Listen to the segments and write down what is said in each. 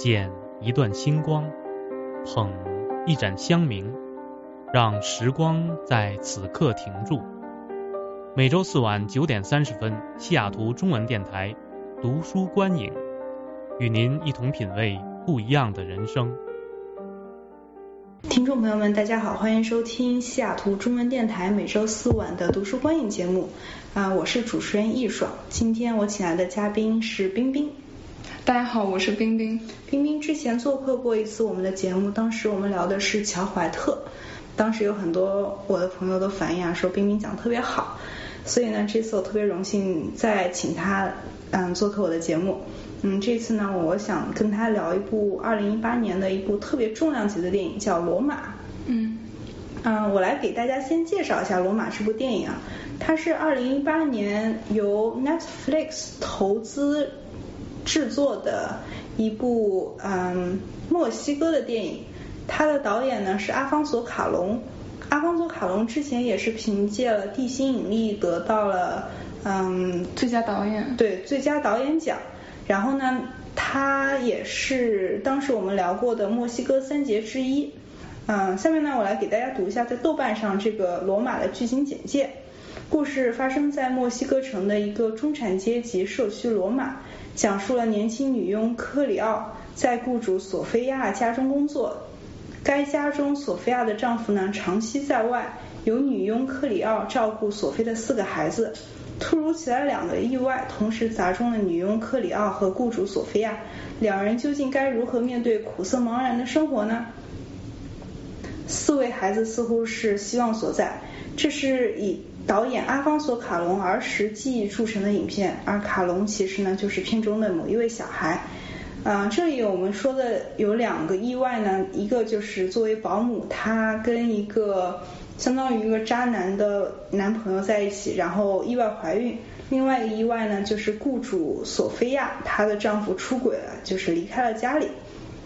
捡一段星光，捧一盏香茗，让时光在此刻停住。每周四晚9点30分，西雅图中文电台读书观影，与您一同品味不一样的人生。 听众朋友们，大家好，欢迎收听西雅图中文电台每周四晚的读书观影节目。我是主持人易爽，今天我请来的嘉宾是冰冰。 大家好，我是冰冰。 冰冰之前做客过一次我们的节目，当时我们聊的是乔怀特，当时有很多我的朋友都反映说冰冰讲得特别好，所以呢，这次我特别荣幸再请他做客我的节目。这次呢，我想跟他聊一部2018年的一部特别重量级的电影，叫《罗马》。我来给大家先介绍一下《罗马》这部电影啊，它是2018年由 Netflix 投资制作的一部墨西哥的电影。它的导演呢是阿方索卡隆。阿方索卡隆之前也是凭借了《地心引力》得到了最佳导演， 对，最佳导演奖。然后呢，他也是当时我们聊过的墨西哥三杰之一。下面呢，我来给大家读一下在豆瓣上这个罗马的剧情简介。故事发生在墨西哥城的一个中产阶级社区罗马，讲述了年轻女佣克里奥在雇主索菲亚家中工作。该家中索菲亚的丈夫呢长期在外，由女佣克里奥照顾索菲的4个孩子。突如其来2个意外同时砸中了女佣克里奥和雇主索菲亚，两人究竟该如何面对苦涩茫然的生活呢？4位孩子似乎是希望所在。这是以导演阿方索卡隆儿时记忆铸成的影片，而卡隆其实呢就是片中的某一位小孩。这里我们说的有2个意外呢，一个就是作为保姆，她跟一个相当于一个渣男的男朋友在一起，然后意外怀孕。另外一个意外呢，就是雇主索菲亚她的丈夫出轨了，就是离开了家里。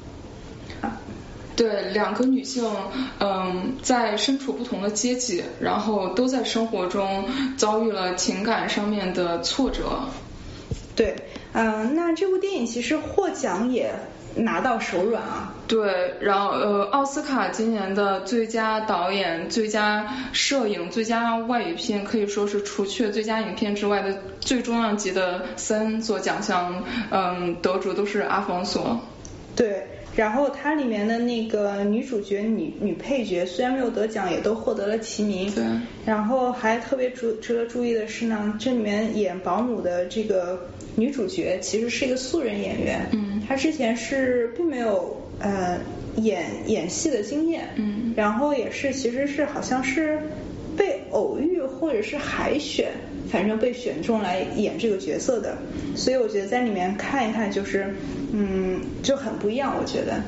对，2个女性在身处不同的阶级，然后都在生活中遭遇了情感上面的挫折。 对，那这部电影其实获奖也拿到手软啊。 对，然后奥斯卡今年的最佳导演、最佳摄影、最佳外语片可以说是除却最佳影片之外的最重量级的3座奖项，得主都是阿方索。 对，然后它里面的那个女主角、女配角虽然没有得奖，也都获得了提名。 对， 然后还特别值得注意的是呢，这里面演保姆的这个女主角其实是一个素人演员。她之前是并没有演戏的经验。然后也是其实是好像是被偶遇或者是海选，反正被选中来演这个角色的。所以我觉得在里面看一看就是就很不一样，我觉得。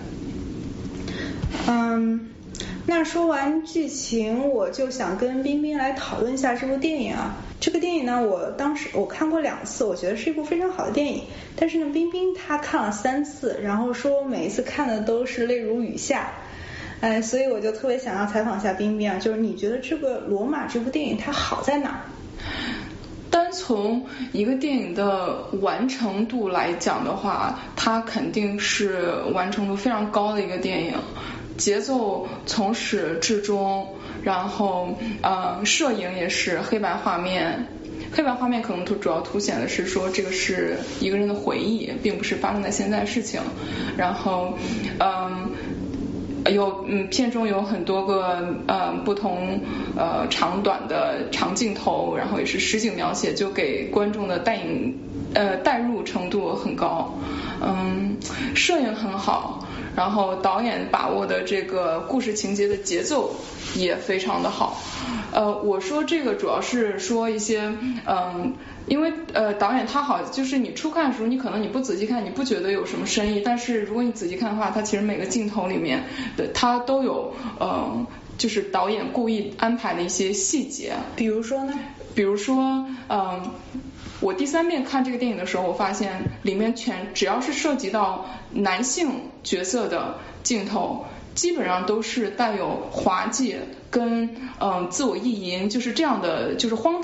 那说完剧情，我就想跟冰冰来讨论一下这部电影啊。这个电影呢，当时我看过2次，我觉得是一部非常好的电影。但是呢，冰冰她看了3次，然后说每一次看的都是泪如雨下。所以我就特别想要采访一下冰冰啊，就是你觉得这个《罗马》这部电影它好在哪儿？ 单从一个电影的完成度来讲的话，它肯定是完成度非常高的一个电影，节奏从始至终，然后摄影也是黑白画面可能主要凸显的是说这个是一个人的回忆，并不是发生在现在的事情。然后片中有很多个不同长短的长镜头，然后也是实景描写，就给观众的带入程度很高。摄影很好，然后导演把握的这个故事情节的节奏也非常的好。我说这个主要是说一些因为导演他好，就是你初看的时候，你可能你不仔细看，你不觉得有什么深意，但是如果你仔细看的话，他其实每个镜头里面的他都有就是导演故意安排的一些细节。 比如说呢？ 比如说我第3遍看这个电影的时候，我发现里面只要是涉及到男性角色的镜头，基本上都是带有滑稽跟自我意淫，就是这样的，就是荒诞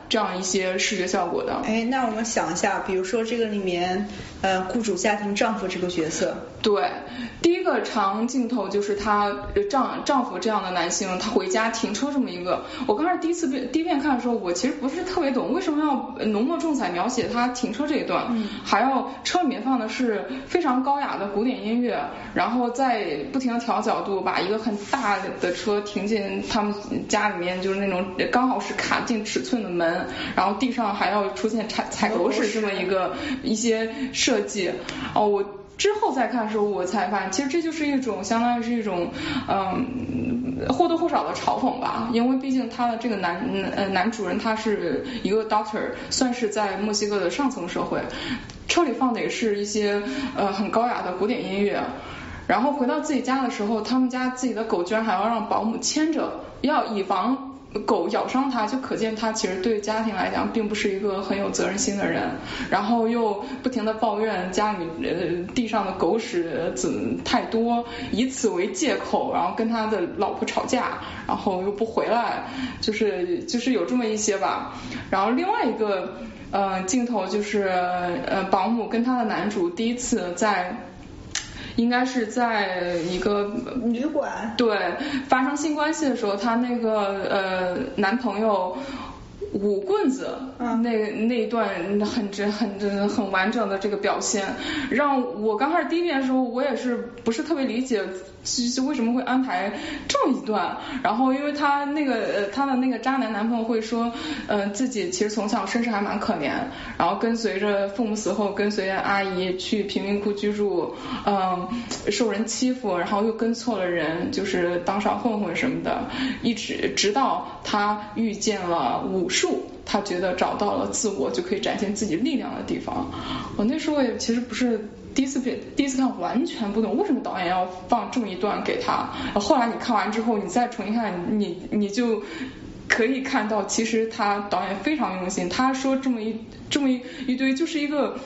这样一些视觉效果的。 那我们想一下，比如说这个里面雇主家庭丈夫这个角色。 对，第一个长镜头就是他丈夫这样的男性，他回家停车这么一个。我刚开始第一遍看的时候，我其实不是特别懂为什么要浓墨重彩描写他停车这一段，还要车里面放的是非常高雅的古典音乐，然后再不停的调角度，把一个很大的车停进他们家里面，就是那种刚好是卡进尺寸的门，然后地上还要出现踩狗屎这么一些设计。我之后再看的时候，我才发现，其实这就是一种相当于是一种或多或少的嘲讽吧，因为毕竟他的这个男主人他是一个 doctor， 算是在墨西哥的上层社会，车里放的也是一些很高雅的古典音乐。然后回到自己家的时候，他们家自己的狗居然还要让保姆牵着，要以防狗咬伤他，就可见他其实对家庭来讲并不是一个很有责任心的人，然后又不停的抱怨家里地上的狗屎太多，以此为借口，然后跟他的老婆吵架，然后又不回来，就是有这么一些吧。然后另外一个镜头就是保姆跟他的男主第一次应该是在一个旅馆， 对，发生性关系的时候，他那个男朋友舞棍子，那一段很完整的这个表现，让我刚开始第一遍的时候，我也是不是特别理解为什么会安排这么一段。然后因为他的那个渣男朋友会说，自己其实从小身世还蛮可怜，然后跟随着父母死后跟随着阿姨去贫民窟居住，受人欺负，然后又跟错了人，就是当上混混什么的，直到他遇见了武术，他觉得找到了自我就可以展现自己力量的地方。我那时候也其实不是第一次看完全不懂为什么导演要放这么一段给他，后来你看完之后你再重新看，你就可以看到其实他导演非常用心，他说这么一堆就是一个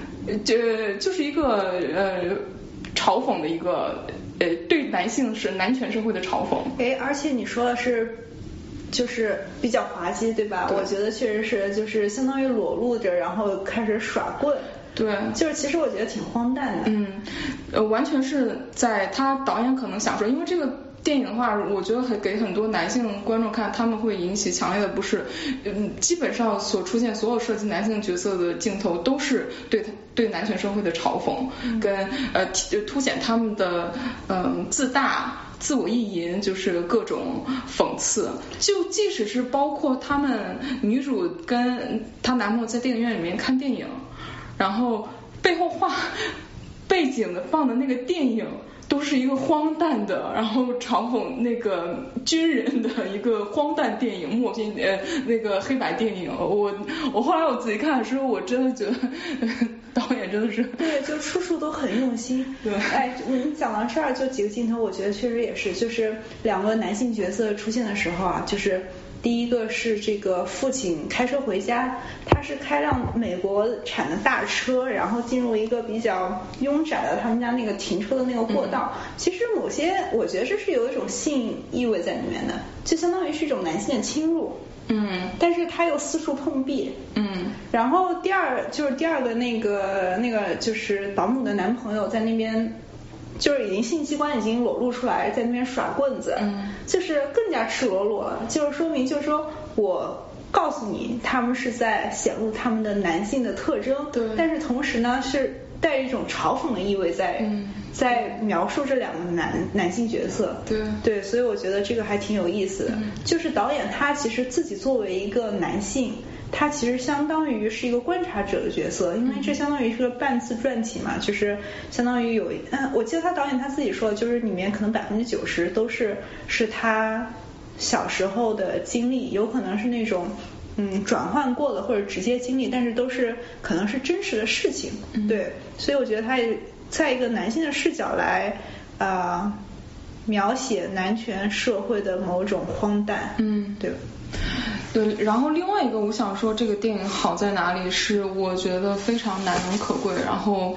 嘲讽的一个对男性是男权社会的嘲讽。 而且你说的是就是比较滑稽对吧？我觉得确实是就是相当于裸露着然后开始耍棍。 对， 就是其实我觉得挺荒诞的。 完全是在他导演可能想说，因为这个电影的话，我觉得给很多男性观众看，他们会引起强烈的不适。基本上所出现所有涉及男性角色的镜头，都是对男权社会的嘲讽，跟凸显他们的自大、自我意淫，就是各种讽刺。就即使是包括他们女主跟她男朋友在电影院里面看电影，然后背后背景的放的那个电影都是一个荒诞的，然后嘲讽那个军人的一个荒诞电影，那个黑白电影。我后来我自己看的时候，我真的觉得导演真的是对，就处处都很用心。 对， 你讲到这儿就几个镜头，我觉得确实也是，就是两个男性角色出现的时候啊，就是第一个是这个父亲开车回家，他是开辆美国产的大车，然后进入一个比较拥窄的他们家那个停车的那个过道。其实某些我觉得这是有一种性意味在里面的，就相当于是一种男性的侵入。但是他又四处碰壁。然后第二个那个就是保姆的男朋友在那边。就是已经性器官已经裸露出来，在那边耍棍子，就是更加赤裸裸了，就是说明就是说我告诉你他们是在显露他们的男性的特征， 对， 但是同时呢是带一种嘲讽的意味在描述这两个男性角色。对，所以我觉得这个还挺有意思的。就是导演他其实自己作为一个男性，他其实相当于是一个观察者的角色，因为这相当于是个半自传体嘛，就是相当于我记得他导演他自己说，就是里面可能90%都是他小时候的经历，有可能是那种转换过的或者直接经历，但是都是可能是真实的事情。对，所以我觉得他也在一个男性的视角来描写男权社会的某种荒诞。 对，然后另外一个我想说这个电影好在哪里是我觉得非常难能可贵，然后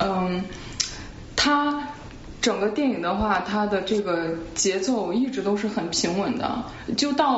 它整个电影的话它的这个节奏一直都是很平稳的，就到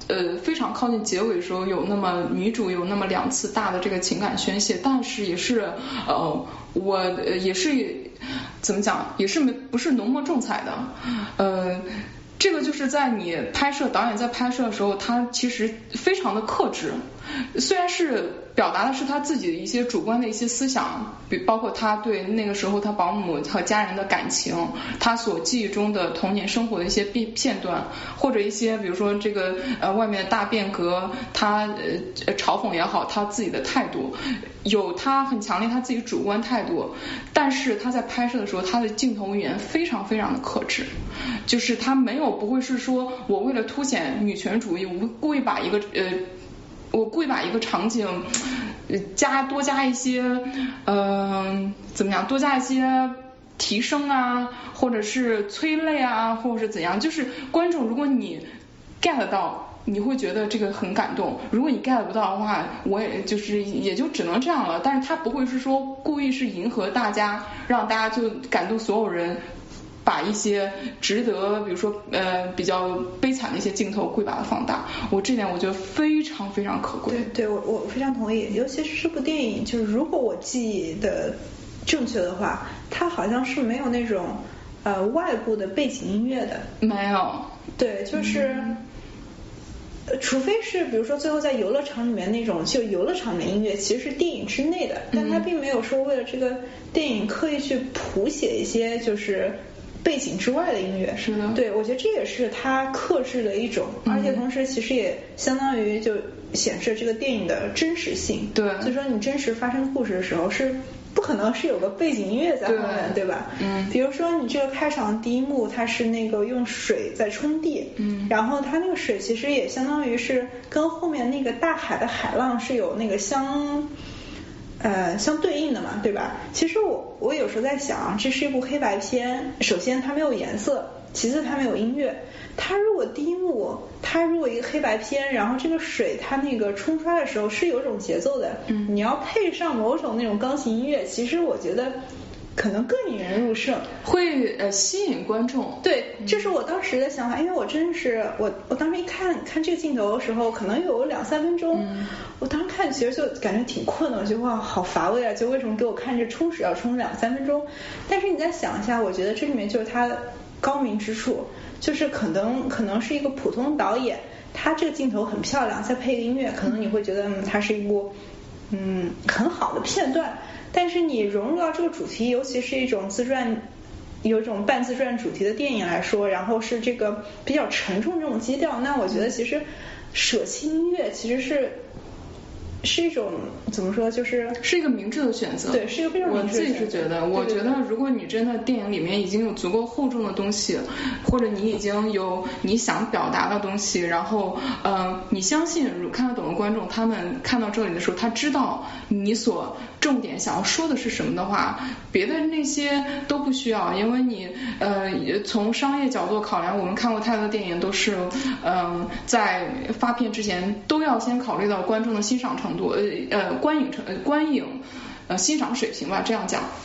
非常靠近结尾的时候，有那么女主有那么2次大的这个情感宣泄，但是也是我也是怎么讲，也是不是浓墨重彩的，这个就是在你导演在拍摄的时候，他其实非常的克制，虽然是表达的是他自己的一些主观的一些思想，包括他对那个时候他保姆和家人的感情，他所记忆中的童年生活的一些片段，或者一些比如说这个外面的大变革，他嘲讽也好，他自己的态度，有他很强烈他自己主观态度，但是他在拍摄的时候，他的镜头语言非常非常的克制，就是他不会是说我为了凸显女权主义，我故意把一个场景多加一些怎么样，多加一些提升啊，或者是催泪啊，或者是怎样，就是观众如果你 get 到，你会觉得这个很感动，如果你 get 不到的话，我也就只能这样了，但是他不会是说故意是迎合大家，让大家就感动所有人，把一些值得比如说比较悲惨的一些镜头故意把它放大，这点我觉得非常非常可贵。 对，我非常同意，尤其是这部电影，就是如果我记忆的正确的话，它好像是没有那种外部的背景音乐的。 没有。 对，就是除非是比如说最后在游乐场里面那种就游乐场的音乐其实是电影之内的，但它并没有说为了这个电影刻意去谱写一些就是背景之外的音乐。 是的。 对，我觉得这也是它克制的一种，而且同时其实也相当于就显示这个电影的真实性。 对， 所以说你真实发生故事的时候是不可能是有个背景音乐在后面， 对吧？比如说你这个开场第一幕它是那个用水在冲地，然后它那个水其实也相当于是跟后面那个大海的海浪是有那个相对应的嘛，对吧？其实我有时候在想，这是一部黑白片，首先它没有颜色，其次它没有音乐，它如果第一幕它如果一个黑白片，然后这个水它那个冲刷的时候是有种节奏的，你要配上某种那种钢琴音乐，其实我觉得可能更引人入胜， 会吸引观众。 对，这是我当时的想法，因为我真是我当时一看这个镜头的时候，可能有2-3分钟，我当时看其实就感觉挺困的，我觉得哇好乏味啊，就为什么给我看这冲水要冲2-3分钟？但是你再想一下，我觉得这里面就是它高明之处，就是可能是一个普通导演，他这个镜头很漂亮，再配个音乐，可能你会觉得它是一部很好的片段。但是你融入到这个主题，尤其是一种有一种半自传主题的电影来说，然后是这个比较沉重这种基调，那我觉得其实舍弃音乐其实是一种怎么说，就是一个明智的选择。 对，是一个非常明智的选择。 我自己是觉得，我觉得如果你真的电影里面已经有足够厚重的东西，或者你已经有你想表达的东西，然后你相信看得懂的观众，他们看到这里的时候，他知道你所重点想要说的是什么的话，别的那些都不需要，因为你从商业角度考量，我们看过太多电影都是在发片之前都要先考虑到观众的欣赏程度，观影欣赏水平吧，这样讲。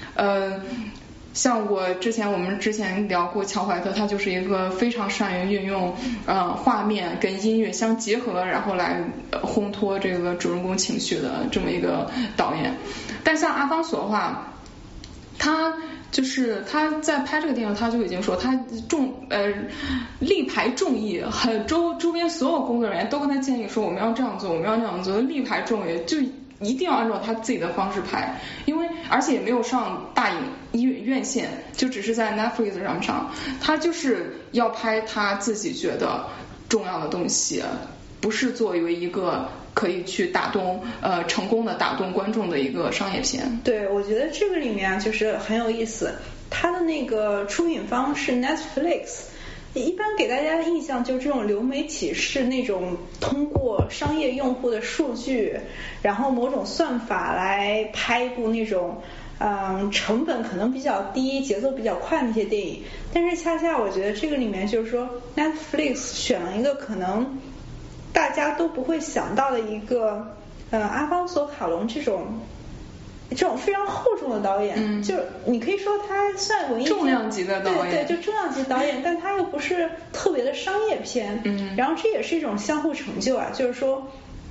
像我们之前聊过乔怀特，他就是一个非常善于运用画面跟音乐相结合，然后来烘托这个主人公情绪的这么一个导演。但像阿方索的话，他在拍这个电影，他就已经说他力排众议，周边所有工作人员都跟他建议说我们要这样做，我们要那样做，力排众议，就一定要按照他自己的方式拍，而且也没有上大影院线，就只是在 Netflix 上，他就是要拍他自己觉得重要的东西，不是作为一个可以去成功的打动观众的一个商业片。 对，我觉得这个里面就是很有意思，他的那个出品方是 Netflix。一般给大家的印象就是这种流媒体是那种通过商业用户的数据，然后某种算法来拍一部那种成本可能比较低、节奏比较快的那些电影。但是恰恰我觉得这个里面就是说 Netflix 选了一个可能大家都不会想到的一个阿方索卡隆这种这种非常厚重的导演，就你可以说他算文艺重量级的导演， 对，就重量级导演，但他又不是特别的商业片，然后这也是一种相互成就啊，就是说，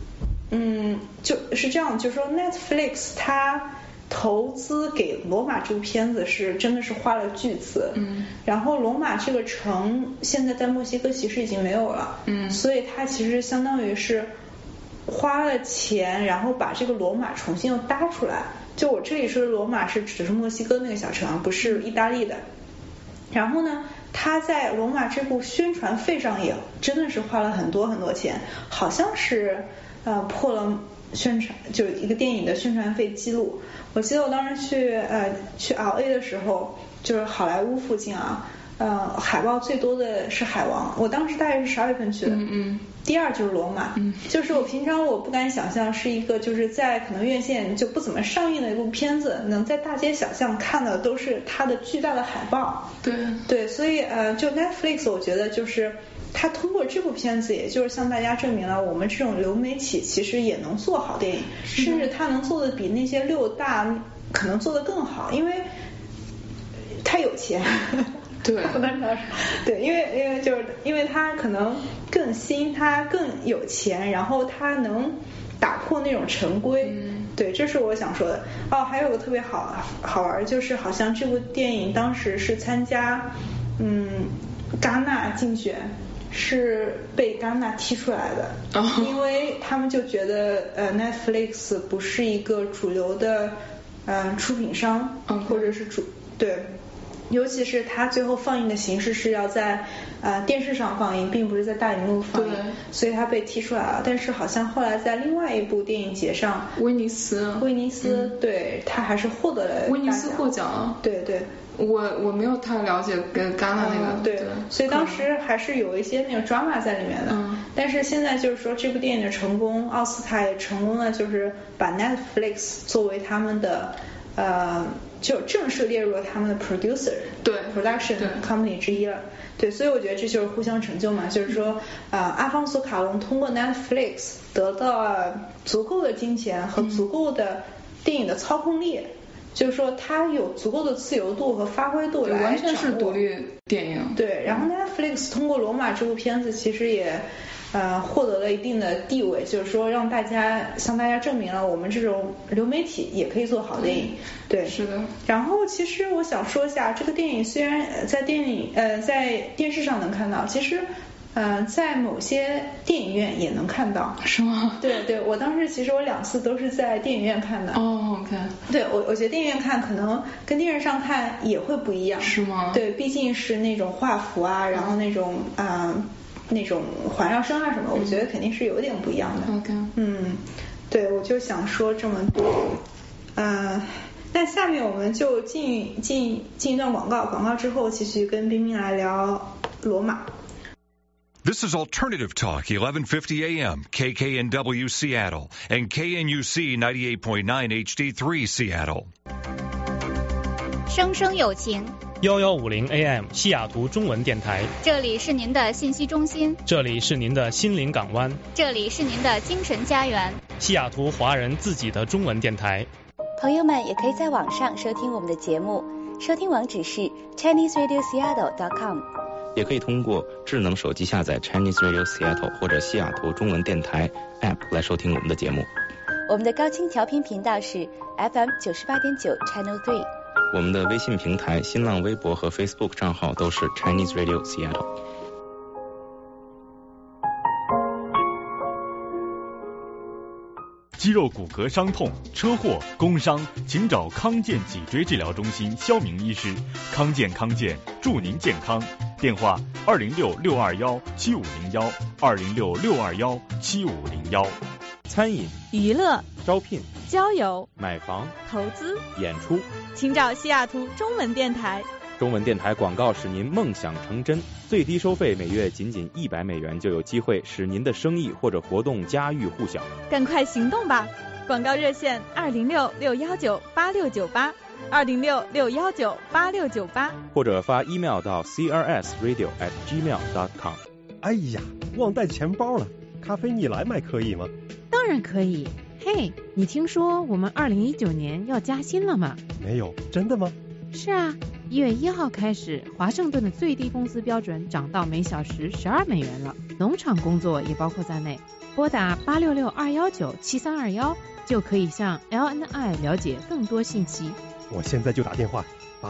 就是这样，就是说 Netflix 它投资给罗马这部片子是真的是花了巨资，然后罗马这个城现在在墨西哥其实已经没有了，所以它其实相当于是花了钱，然后把这个罗马重新又搭出来。就我这里说的罗马是指的是墨西哥那个小城，不是意大利的。然后呢，他在罗马这部宣传费上也真的是花了很多很多钱，好像是破了宣传就是一个电影的宣传费记录。我记得我当时去 LA 的时候，就是好莱坞附近啊，海报最多的是海王，我当时大概是12月份去的，第二就是罗马，就是我平常我不敢想象是一个就是在可能院线就不怎么上映的一部片子，能在大街小巷看的都是它的巨大的海报。对，所以就 Netflix 我觉得就是他通过这部片子，也就是向大家证明了我们这种流媒体其实也能做好电影，甚至他能做的比那些6大可能做的更好，因为他有钱。 对， 对，因为他可能更新，他更有钱，然后他能打破那种陈规。对，这是我想说的。还有个特别好玩，就是好像这部电影当时是参加戛纳竞选，是被戛纳踢出来的，因为他们就觉得Netflix 不是一个主流的出品商，或者是对。尤其是它最后放映的形式是要在电视上放映，并不是在大荧幕放映，所以它被踢出来了。但是好像后来在另外一部电影节上，威尼斯，对，它还是获得了威尼斯获奖。 对， 我没有太了解跟戛纳那个， 对，所以当时还是有一些那个 drama 在里面的。但是现在就是说这部电影的成功，奥斯卡也成功了，就是把 Netflix 作为他们的就正式列入了他们的 production company 之一了。对，所以我觉得这就是互相成就嘛，就是说阿方索卡隆通过 Netflix 得到了足够的金钱和足够的电影的操控力，就是说他有足够的自由度和发挥度来完全是独立电影。 对，然后 Netflix 通过罗马这部片子其实也获得了一定的地位，就是说向大家证明了我们这种流媒体也可以做好电影。对， 是的。 然后其实我想说一下，这个电影虽然在电视上能看到，其实在某些电影院也能看到。 是吗？ 对，我当时其实我2次都是在电影院看的。 OK。 对，我觉得电影院看可能跟电视上看也会不一样。 是吗？ 对，毕竟是那种画幅啊，然后那种那种环绕声啊什么，我觉得肯定是有点不一样的。 OK。 对，我就想说这么多。那下面我们就进一段广告之后继续跟冰冰来聊罗马。 This is Alternative Talk, 1150 AM, KKNW Seattle, and KNUC 98.9 HD3 Seattle. 生生有情 1150 AM 西雅图中文电台， 这里是您的信息中心， 这里是您的心灵港湾， 这里是您的精神家园， 西雅图华人自己的中文电台。 朋友们也可以在网上收听我们的节目，收听网址是 ChineseRadioSeattle.com， 也可以通过智能手机下载 Chinese Radio Seattle 或者西雅图中文电台 App 来收听我们的节目。 我们的高清调频频道是 FM 98.9 Channel 3。 我们的微信平台、新浪微博和 Facebook 账号都是 Chinese Radio Seattle。 肌肉骨骼伤痛、车祸、工伤，请找康健脊椎治疗中心肖明医师。康健祝您健康。电话206-621-7501，206-621-7501。 餐饮、 娱乐、 招聘、 交友、 买房、 投资、 演出， 请找西雅图中文电台。 中文电台广告使您梦想成真，最低收费每月仅$100就有机会使您的生意或者活动家喻户晓。 赶快行动吧！广告热线206-619-8698，206-619-8698， 或者发 email 到 crsradio@gmail.com。 哎呀，忘带钱包了，咖啡你来买可以吗？ 当然可以， 嘿，你听说我们2019年要加薪了吗？ 没有，真的吗？ 是啊，1月1号开始，华盛顿的最低工资标准涨到每小时12美元了，农场工作也包括在内。拨打866-219-7321就可以向 LNI 了解更多信息。 我现在就打电话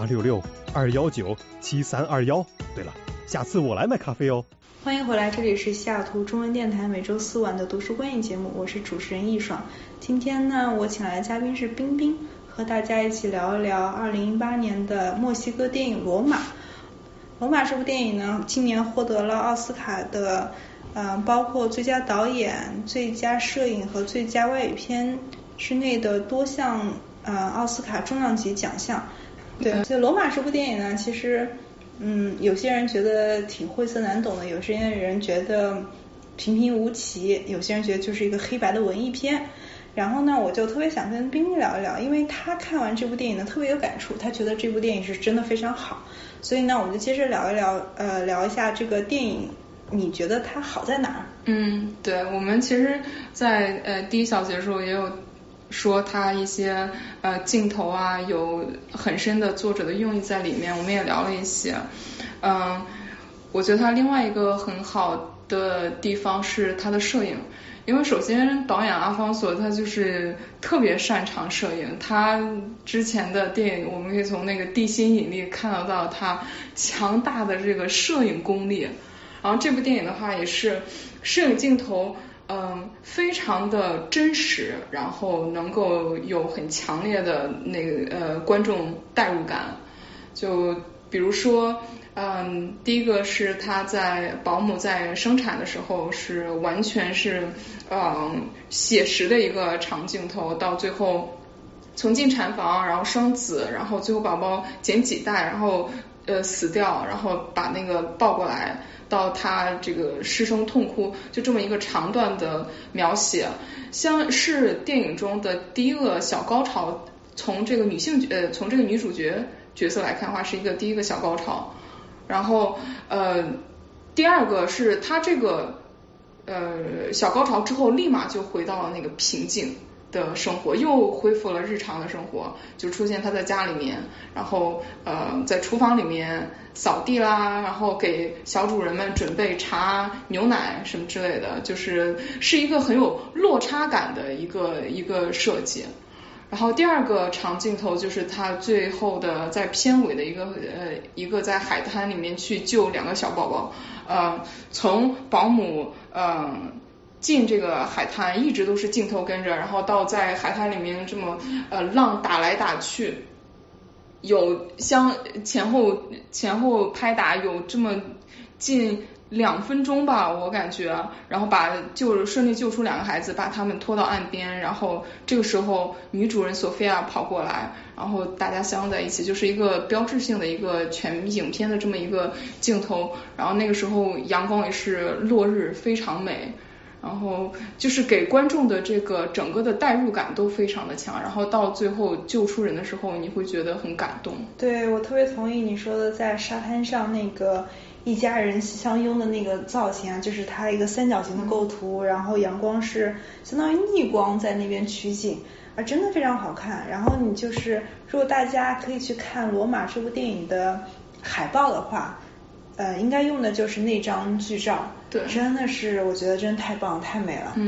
866-219-7321。对了，下次我来买咖啡哦。 欢迎回来，这里是西雅图中文电台每周4晚的读书观影节目，我是主持人易爽。今天呢，我请来的嘉宾是冰冰，和大家一起聊一聊2018年的墨西哥电影《罗马》。《罗马》这部电影呢，今年获得了奥斯卡的包括最佳导演、最佳摄影和最佳外语片之内的多项奥斯卡重量级奖项。对，所以《罗马》这部电影呢，其实有些人觉得挺晦涩难懂的，有些人觉得平平无奇，有些人觉得就是一个黑白的文艺片。然后呢，我就特别想跟冰冰聊一聊，因为他看完这部电影呢特别有感触，他觉得这部电影是真的非常好。所以呢，我们就接着聊一聊，聊一下这个电影，你觉得它好在哪儿？ 对，我们其实在第一小节的时候也有说它一些镜头啊有很深的作者的用意在里面，我们也聊了一些。我觉得它另外一个很好的地方是它的摄影，因为首先导演阿方索他就是特别擅长摄影，他之前的电影我们可以从那个地心引力看得到他强大的这个摄影功力。然后这部电影的话也是摄影镜头非常的真实，然后能够有很强烈的那个观众代入感。就比如说第一个是他在保姆在生产的时候是完全是写实的一个长镜头，到最后从进产房然后生子，然后最后宝宝剪脐带然后死掉，然后把那个抱过来，到他这个失声痛哭，就这么一个长段的描写，像是电影中的第一个小高潮。从这个女主角角色来看的话，是第一个小高潮。然后第二个是他这个小高潮之后立马就回到了那个平静的生活，又恢复了日常的生活，就出现他在家里面，然后在厨房里面扫地啦，然后给小主人们准备茶牛奶什么之类的，就是一个很有落差感的一个设计。然后第二个长镜头就是他最后的在片尾的一个在海滩里面去救2个小宝宝，从保姆进这个海滩一直都是镜头跟着，然后到在海滩里面这么浪打来打去，有像前后拍打有这么近2分钟吧，我感觉，然后顺利救出2个孩子，把他们拖到岸边，然后这个时候女主人索菲亚跑过来，然后大家相拥在一起，就是一个标志性的一个全影片的这么一个镜头。然后那个时候阳光也是落日，非常美，然后就是给观众的这个整个的代入感都非常的强，然后到最后救出人的时候你会觉得很感动。 对，我特别同意你说的，在沙滩上那个一家人相拥的那个造型啊，就是它一个三角形的构图，然后阳光是相当于逆光在那边取景，真的非常好看。然后你就是如果大家可以去看《罗马》这部电影的海报的话，应该用的就是那张剧照。 对， 真的是我觉得真的太棒太美了。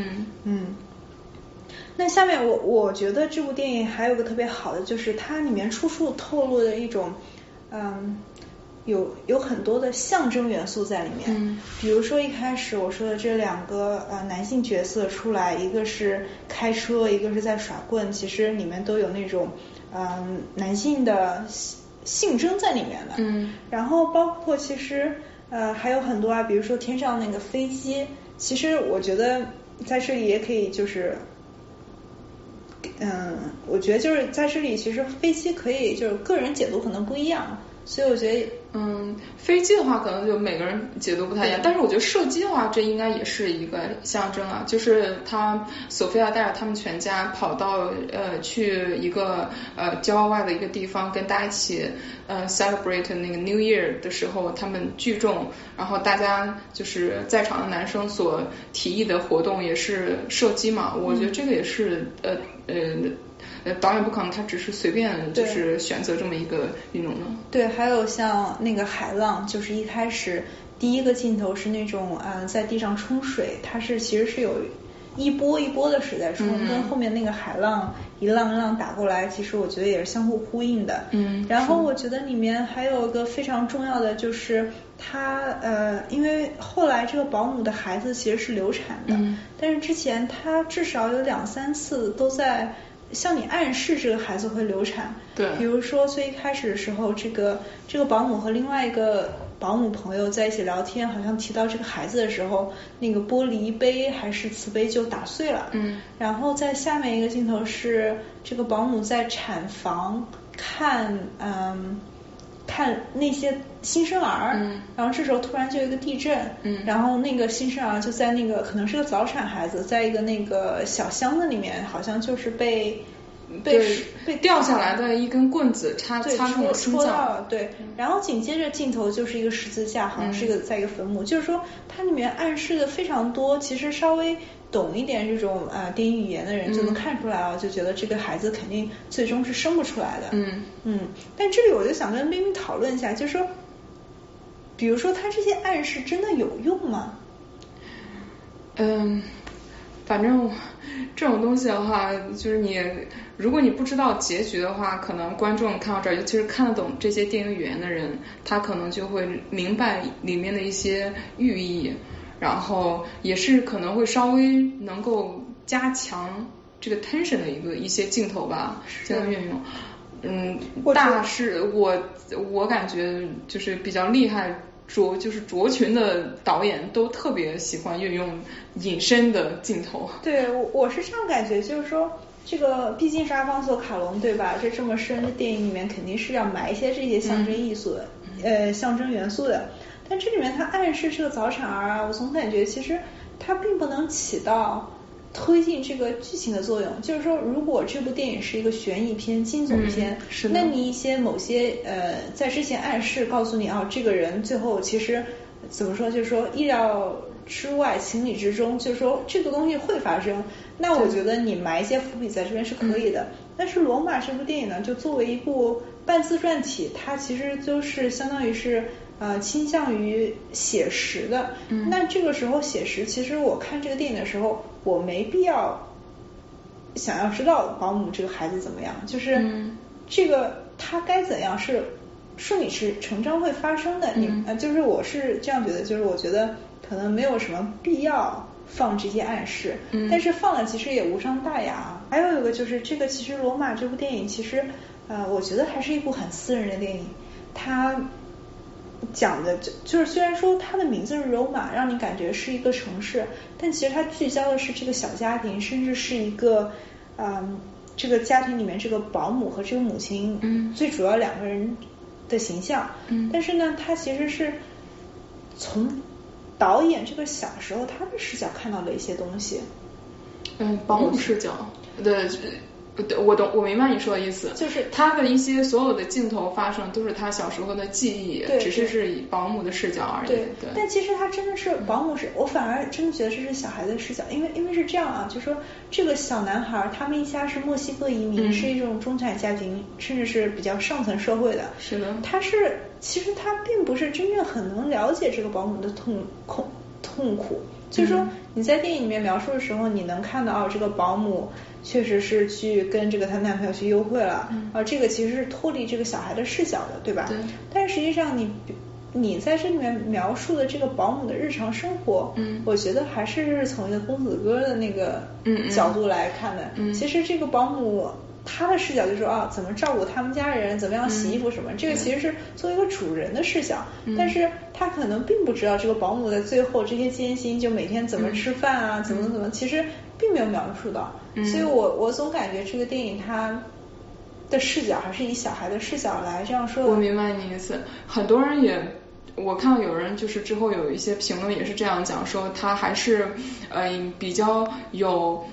那下面我觉得这部电影还有个特别好的，就是它里面处处透露的一种有很多的象征元素在里面。比如说一开始我说的这2个男性角色出来，一个是开车，一个是在耍棍，其实里面都有那种男性的性征在里面的。然后包括其实还有很多比如说天上那个飞机，其实我觉得在这里也可以就是我觉得就是在这里其实飞机可以就是个人解读可能不一样， 所以我觉得飞机的话可能就每个人解读不太一样，但是我觉得射击的话这应该也是一个象征啊，就是他索菲亚带着他们全家跑到去一个郊外的一个地方，跟大家一起celebrate 那个 New Year 的时候，他们聚众，然后大家就是在场的男生所提议的活动也是射击嘛，我觉得这个也是导演不可能他只是随便就是选择这么一个运动的。 对，还有像那个海浪，就是一开始第一个镜头是那种在地上冲水，它是其实是有一波一波的水在冲，跟后面那个海浪一浪一浪打过来，其实我觉得也是相互呼应的。然后我觉得里面还有一个非常重要的就是他因为后来这个保姆的孩子其实是流产的，但是之前他至少有2-3次都在向你暗示这个孩子会流产。 对， 比如说最一开始的时候，这个保姆和另外一个保姆朋友在一起聊天，好像提到这个孩子的时候，那个玻璃杯还是瓷杯就打碎了。然后在下面一个镜头是这个保姆在产房看那些新生儿，然后这时候突然就有一个地震，然后那个新生儿就在那个可能是个早产孩子，在一个那个小箱子里面，好像就是被掉下来的一根棍子插中了心脏。 对，然后紧接着镜头就是一个十字架，好像是在一个坟墓，就是说它里面暗示的非常多，其实稍微懂一点这种电影语言的人就能看出来啊，就觉得这个孩子肯定最终是生不出来的。但这里我就想跟冰冰讨论一下，就是说比如说他这些暗示真的有用吗？ 反正这种东西的话，就是如果你不知道结局的话，可能观众看到这儿，尤其是看得懂这些电影语言的人，他可能就会明白里面的一些寓意，然后也是可能会稍微能够加强这个 tension 的一些镜头吧，镜头运用。大是我感觉就是比较厉害。就是卓群的导演都特别喜欢运用隐身的镜头。 对，我是这样感觉，就是说这个毕竟是阿方索卡隆对吧，这么深的电影里面肯定是要埋一些这些象征艺术的象征元素的，但这里面它暗示这个早产儿啊，我总感觉其实它并不能起到推进这个剧情的作用。就是说如果这部电影是一个悬疑片惊悚片，那你某些在之前暗示告诉你这个人最后其实怎么说，就是说意料之外情理之中，就是说这个东西会发生，那我觉得你埋一些伏笔在这边是可以的。但是罗马这部电影呢，就作为一部半自传体，它其实就是相当于是倾向于写实的。那这个时候写实，其实我看这个电影的时候，我没必要想要知道保姆这个孩子怎么样，就是这个他该怎样是顺理成章会发生的。就是我是这样觉得，就是我觉得可能没有什么必要放这些暗示，但是放了其实也无伤大雅。还有一个就是这个其实罗马这部电影其实我觉得还是一部很私人的电影，它讲的就是虽然说它的名字是罗马，让你感觉是一个城市，但其实它聚焦的是这个小家庭，甚至是一个这个家庭里面这个保姆和这个母亲最主要两个人的形象。但是呢，它其实是从导演这个小时候他的视角看到的一些东西。 保姆视角的。我懂，我明白你说的意思， 就是他的一些所有的镜头发生都是他小时候的记忆，只是以保姆的视角而已。 对，但其实他真的是保姆我反而真的觉得这是小孩的视角，因为是这样啊，就是说这个小男孩他们一家是墨西哥移民，是一种中产家庭，甚至是比较上层社会的。 是的， 其实他并不是真正很能了解这个保姆的痛苦，就是说你在电影里面描述的时候，你能看到这个保姆确实是去跟这个她男朋友去幽会了，这个其实是脱离这个小孩的视角的，对吧？ 对。 但实际上你在这里面描述的这个保姆的日常生活，我觉得还是从一个公子哥的那个角度来看的。其实这个保姆他的视角就是说怎么照顾他们家人，怎么样洗衣服什么，这个其实是作为一个主人的视角，但是他可能并不知道这个保姆在最后这些艰辛，就每天怎么吃饭啊，怎么，其实并没有描述到。所以我总感觉这个电影它的视角，还是以小孩的视角来这样说的？ 我明白你意思，很多人也。我看到有人就是之后有一些评论也是这样讲，说他还是比较有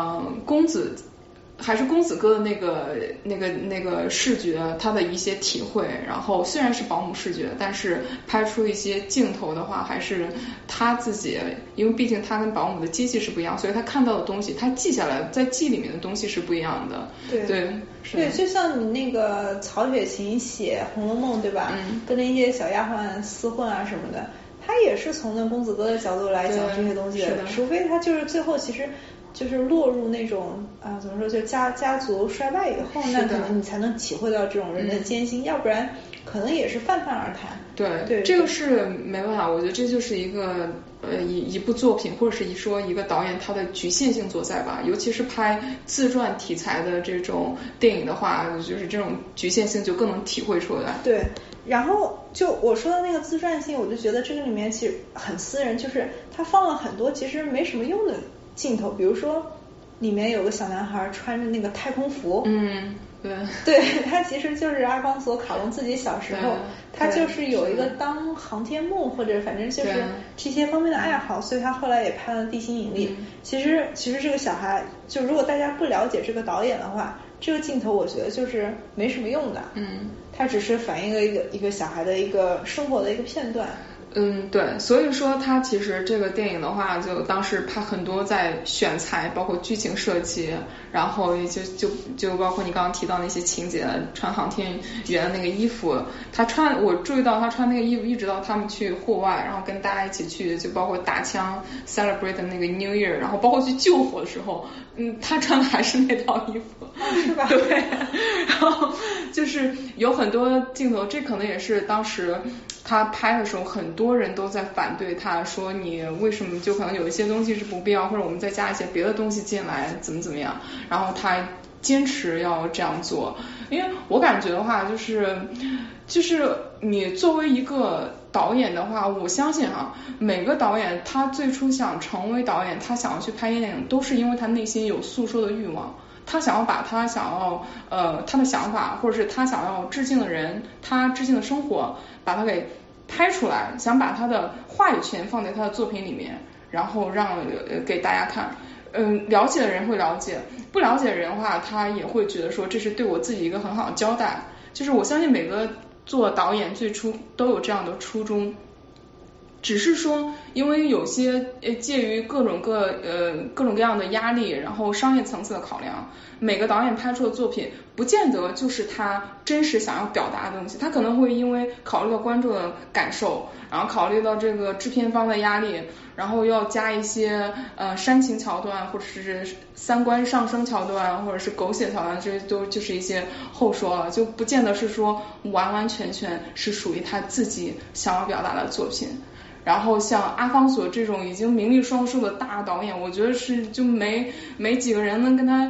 还是公子哥的那个视觉，他的一些体会，然后虽然是保姆视觉，但是拍出一些镜头的话，还是他自己，因为毕竟他跟保姆的机器是不一样，所以他看到的东西，他记下来在记里面的东西是不一样的。 对，就像你那个曹雪芹写《红楼梦》对吧？跟那些小丫鬟厮混啊什么的，他也是从那公子哥的角度来讲这些东西的，除非他就是最后其实就是落入那种怎么说，就家族衰败以后，那可能你才能体会到这种人的艰辛，要不然可能也是泛泛而谈。 对，这个是没办法，我觉得这就是一个一部作品，或者是说一个导演他的局限性所在吧，尤其是拍自传题材的这种电影的话，就是这种局限性就更能体会出来。 对，然后就我说的那个自传性，我就觉得这个里面其实很私人，就是他放了很多其实没什么用的镜头，比如说里面有个小男孩穿着那个太空服，对，他其实就是阿方索卡隆自己小时候，他就是有一个当航天梦或者反正就是这些方面的爱好，所以他后来也拍了《地心引力》。其实这个小孩，就如果大家不了解这个导演的话，这个镜头我觉得就是没什么用的，他只是反映了一个小孩的一个生活的一个片段。 对，所以说他其实这个电影的话，就当时他很多在选材，包括剧情设计，然后也就包括你刚刚提到那些情节，穿航天员的那个衣服，我注意到他穿那个衣服，一直到他们去户外，然后跟大家一起去，就包括打枪 celebrate 那个 New Year， 然后包括去救火的时候，他穿的还是那套衣服， 是吧？ 对，然后就是有很多镜头，这可能也是当时他拍的时候很多人都在反对他，说你为什么就可能有一些东西是不必要，或者我们再加一些别的东西进来怎么样，然后他坚持要这样做。因为我感觉的话就是你作为一个导演的话，我相信每个导演他最初想成为导演，他想要去拍电影，都是因为他内心有诉说的欲望，他想要把他的想法，或者是他想要致敬的人，他致敬的生活，把它给拍出来，想把他的话语权放在他的作品里面，然后让给大家看。了解的人会了解，不了解的人的话，他也会觉得说这是对我自己一个很好的交代。就是我相信每个做导演最初都有这样的初衷，只是说因为有些介于各种各样的压力，然后商业层次的考量，每个导演拍出的作品不见得就是他真实想要表达的东西，他可能会因为考虑到观众的感受，然后考虑到这个制片方的压力，然后要加一些煽情桥段，或者是三观上升桥段，或者是狗血桥段，这些都就是一些后说了，就不见得是说完完全全是属于他自己想要表达的作品。然后像阿方索这种已经名利双收的大导演，我觉得是就没几个人能跟他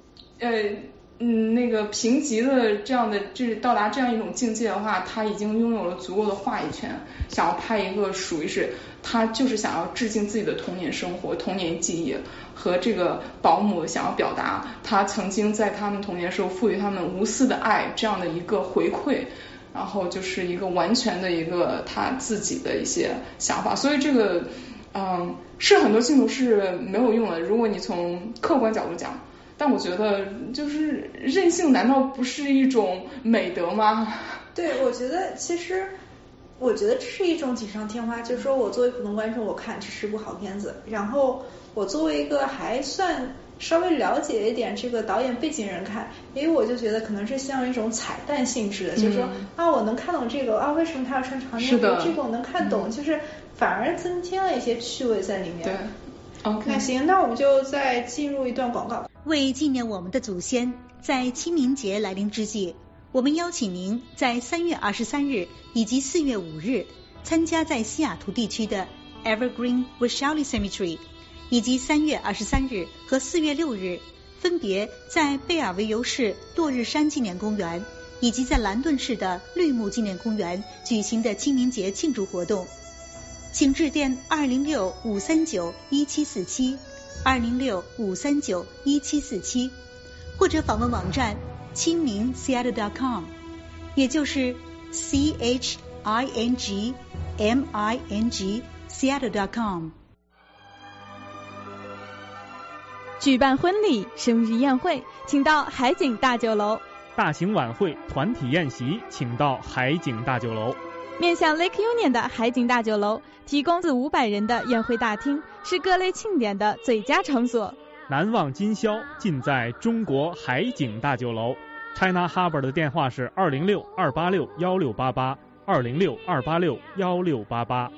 那个评级的这样的，就是到达这样一种境界的话，他已经拥有了足够的话语权，想要拍一个属于是他就是想要致敬自己的童年生活、童年记忆，和这个保姆想要表达他曾经在他们童年时候赋予他们无私的爱这样的一个回馈，然后就是一个完全的一个他自己的一些想法。所以这个是很多镜头是没有用的，如果你从客观角度讲，但我觉得就是任性难道不是一种美德吗？ 对，我觉得这是一种锦上添花，就是说我作为普通观众，我看这是部好片子，然后我作为一个还算稍微了解一点这个导演背景人看，因为我就觉得可能是像一种彩蛋性质的，就是说我能看懂这个为什么他要穿长年服，这个我能看懂，就是反而增添了一些趣味在里面。 对，OK， 那行，那我们就再进入一段广告。 为纪念我们的祖先，在清明节来临之际，我们邀请您在3月23日以及4月5日参加在西雅图地区的 Evergreen Washali Cemetery， 以及3月23日和4月6日分别在贝尔维尤市落日山纪念公园以及在兰顿市的绿木纪念公园举行的清明节庆祝活动。请致电206-539-1747 206-539-1747，或者访问网站清明 Seattle.com， 也就是 CHINGMING Seattle.com。 举办婚礼、生日宴会，请到海景大酒楼； 大型晚会、团体宴席，请到海景大酒楼。 面向 Lake Union 的海景大酒楼提供400-500人的宴会大厅，是各类庆典的最佳场所。 难忘今宵尽在中国海景大酒楼。China Harbor 的电话是206-286-1688 206-286-1688。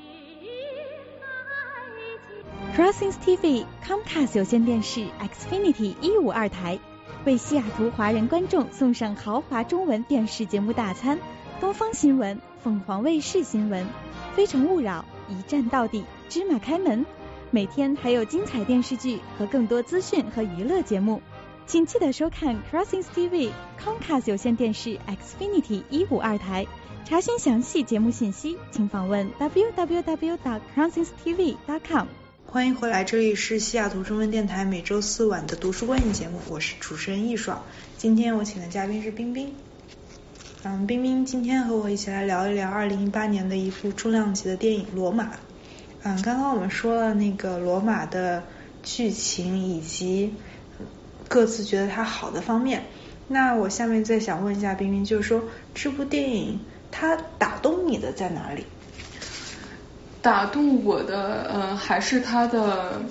Crossings TV Comcast 有线电视 Xfinity 152台为西雅图华人观众送上豪华中文电视节目大餐，东方新闻、凤凰卫视新闻、非诚勿扰、一站到底、芝麻开门，每天还有精彩电视剧和更多资讯和娱乐节目，请记得收看 Crossings TV Comcast 有线电视 Xfinity 152台。查询详细节目信息，请访问 www.crossingstv.com。 欢迎回来，这里是西雅图中文电台每周4晚的读书观影节目，我是主持人易爽。今天我请的嘉宾是冰冰。冰冰今天和我一起来聊一聊2018年的一部重量级的电影《罗马》。刚刚我们说了那个罗马的剧情以及各自觉得它好的方面，那我下面再想问一下冰冰，就是说这部电影它打动你的在哪里？ 打动我的还是它的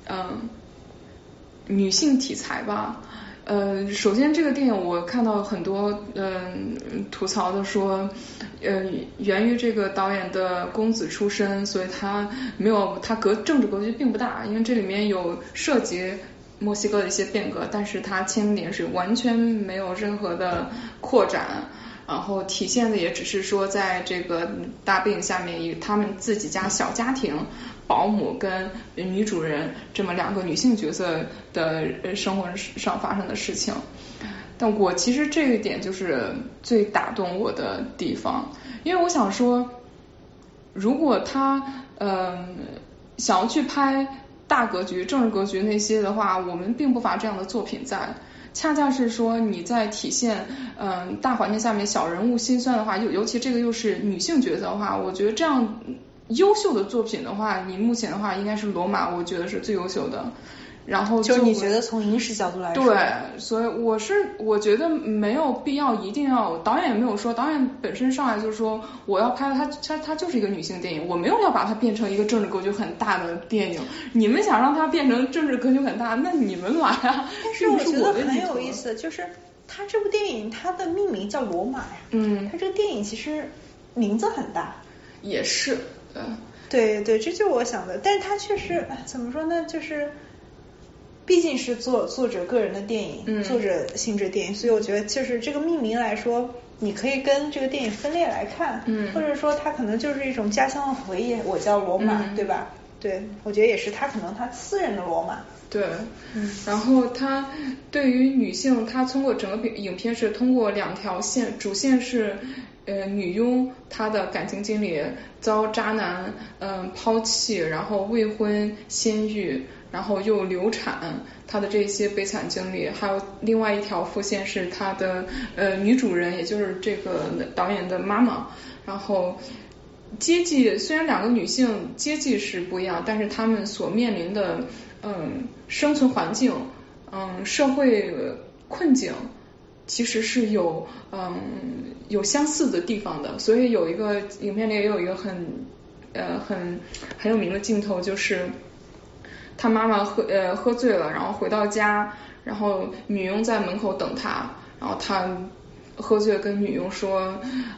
女性题材吧。首先这个电影我看到很多吐槽的说源于这个导演的公子出身，所以他政治格局并不大，因为这里面有涉及墨西哥的一些变革，但是他牵点是完全没有任何的扩展，然后体现的也只是说在这个大背景下面以他们自己家小家庭，保姆跟女主人这么2个女性角色的生活上发生的事情。但我其实这一点就是最打动我的地方，因为我想说如果他想要去拍大格局政治格局那些的话，我们并不乏这样的作品在，恰恰是说你在体现大环境下面小人物心酸的话，尤其这个又是女性角色的话，我觉得这样优秀的作品的话，你目前的话应该是罗马，我觉得是最优秀的。然后就你觉得从影史角度来说， 对，所以我觉得没有必要一定要，导演也没有说，导演本身上来就是说我要拍的它就是一个女性电影，我没有要把它变成一个政治格局很大的电影，你们想让它变成政治格局很大，那你们来啊。 但是我觉得很有意思，就是它这部电影它的命名叫罗马呀，它这个电影其实名字很大， 也是， 对，这就是我想的，但是它确实怎么说呢，就是毕竟是作者个人的电影，作者性质电影，所以我觉得就是这个命名来说，你可以跟这个电影分裂来看，或者说它可能就是一种家乡的回忆，我叫罗马，对吧？对，我觉得也是，他可能他私人的罗马。 对，然后他对于女性，他通过整个影片是通过2条线，主线是女佣她的感情经历，遭渣男抛弃，然后未婚先育，然后又流产，她的这些悲惨经历，还有另外一条副线是她的女主人，也就是这个导演的妈妈，然后阶级虽然2个女性阶级是不一样，但是她们所面临的生存环境社会困境其实是有相似的地方的，所以有一个影片里也有一个很有名的镜头，就是他妈妈喝醉了，然后回到家，然后女佣在门口等他，然后他喝醉了跟女佣说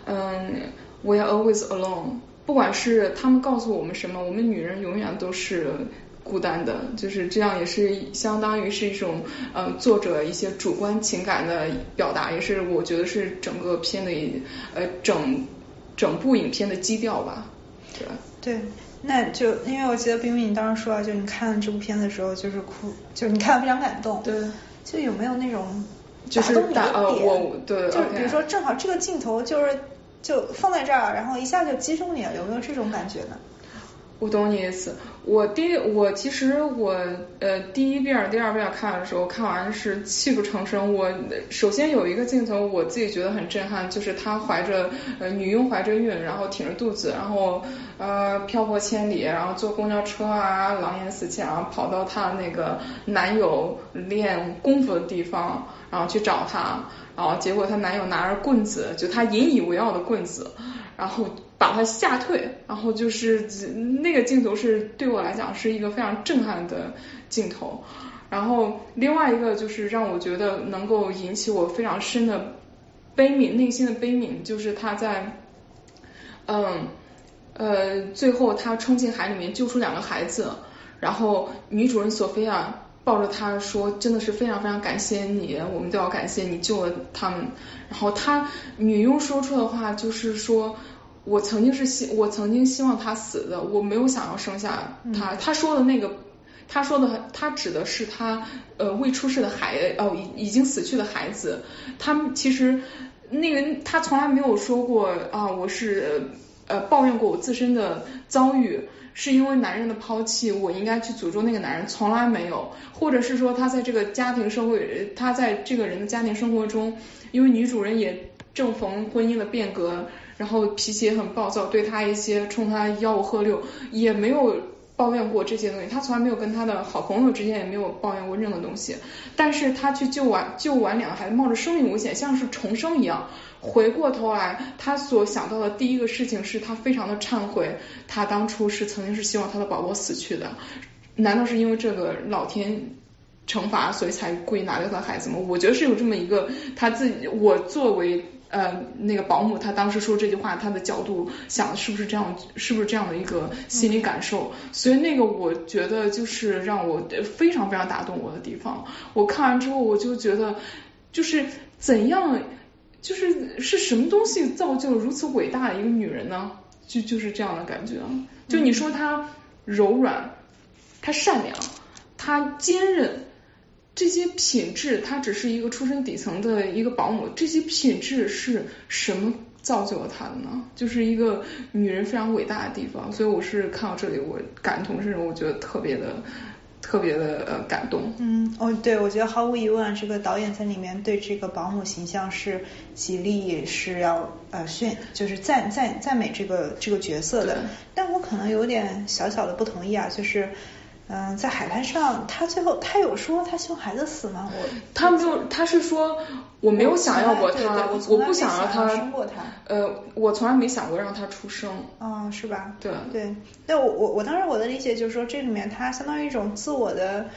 We are always alone， 不管是他们告诉我们什么，我们女人永远都是孤单的，就是这样，也是相当于是一种作者一些主观情感的表达，也是我觉得是整个片的整部影片的基调吧。 对，那就因为我记得冰冰你当时说就你看这部片的时候就是哭，就你看得非常感动。 对， 就有没有那种就是打动你的点？ 对， 就比如说正好这个镜头就放在这儿，然后一下就击中你了，有没有这种感觉呢？ 我懂你意思。我第一遍、第二遍看的时候，看完是泣不成声。我首先有一个镜头，我自己觉得很震撼，就是她女佣怀着孕，然后挺着肚子，然后漂泊千里，然后坐公交车啊，狼烟四起，然后跑到她那个男友练功夫的地方，然后去找她，然后结果她男友拿着棍子，就她引以为傲的棍子，然后把他吓退，然后就是那个镜头是对我来讲是一个非常震撼的镜头。然后另外一个就是让我觉得能够引起我非常深的悲悯，内心的悲悯，就是他在最后他冲进海里面救出2个孩子，然后女主人索菲亚抱着他说真的是非常非常感谢你，我们都要感谢你救了他们。然后女佣说出的话就是说，我曾经希望他死的，我没有想要生下他。他指的是他未出世的已经死去的孩子。他其实他从来没有说过我是抱怨过我自身的遭遇，是因为男人的抛弃我应该去诅咒那个男人，从来没有。或者是说他在这个他在这个人的家庭生活中，因为女主人也正逢婚姻的变革，然后脾气也很暴躁，对他冲他吆五喝六，也没有抱怨过这些东西。他从来没有跟他的好朋友之间也没有抱怨过任何东西。但是他去救完2个孩子，冒着生命危险，像是重生一样。回过头来，他所想到的第一个事情是他非常的忏悔，他当初曾经是希望他的宝宝死去的。难道是因为这个老天惩罚，所以才故意拿掉他的孩子吗？我觉得是有这么一个我作为那个保姆，他当时说这句话，他的角度想是不是这样的一个心理感受。所以那个我觉得就是让我非常非常打动我的地方。我看完之后我就觉得就是怎样，是什么东西造就了如此伟大的一个女人呢？就是这样的感觉。就你说她柔软，她善良，她坚韧，这些品质，她只是一个出身底层的一个保姆，这些品质是什么造就了她的呢？就是一个女人非常伟大的地方。所以我是看到这里，我感同身受，我觉得特别的感动。 对，我觉得毫无疑问，这个导演在里面对这个保姆形象是极力是要就是赞美这个角色的。但我可能有点小小的不同意啊，就是在海滩上，他最后他有说他希望孩子死吗？ 他没有，他是说我没有想要过他，我不想让他生过他。 我从来没想过让他出生。 是吧？ 对。 那我当时我的理解就是说，这里面它相当于一种自我的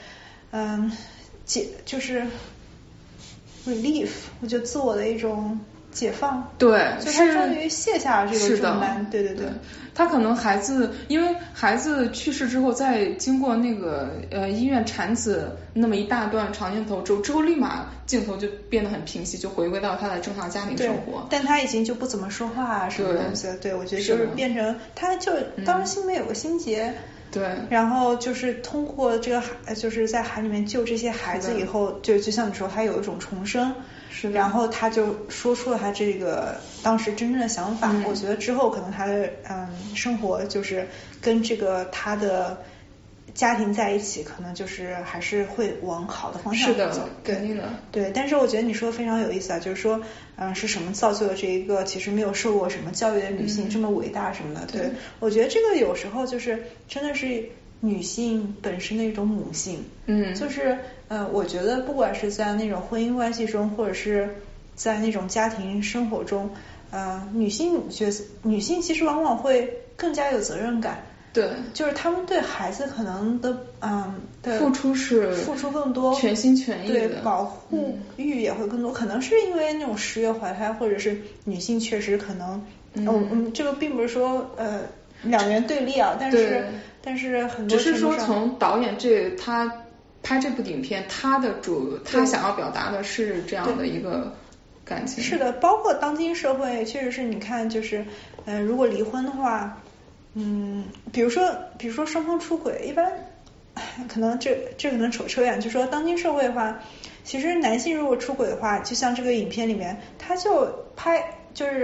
就是 relief， 我觉得自我的一种解放。 对， 就他终于卸下了这个重担。对。 他可能因为孩子去世之后，在经过那个医院产子那么一大段长镜头之后，立马镜头就变得很平息，就回归到他的正常家庭生活。 但他已经就不怎么说话什么东西。对，我觉得就是变成他就当时心里面有个心结。 对， 然后就是通过这个就是在海里面救这些孩子以后，就像你说，他有一种重生。 是的。 然后他就说出了他这个当时真正的想法。我觉得之后可能他的生活就是跟这个他的家庭在一起，可能就是还是会往好的方向走。 是的，肯定的。 对，但是我觉得你说的非常有意思啊，就是说是什么造就了这一个其实没有受过什么教育的女性这么伟大什么的。对，我觉得这个有时候就是真的是女性本身的一种母性。就是我觉得不管是在那种婚姻关系中，或者是在那种家庭生活中，女性其实往往会更加有责任感。 对， 就是他们对孩子可能的付出更多， 全心全意的。 对，保护欲也会更多。可能是因为那种10月怀胎，或者是女性确实可能这个并不是说两元对立啊，但是很多只是说从导演他拍这部影片，他想要表达的是这样的一个感情。 是的，包括当今社会确实是你看就是如果离婚的话，比如说双方出轨，一般可能这可能扯远，就说当今社会的话，其实男性如果出轨的话，就像这个影片里面他就拍就是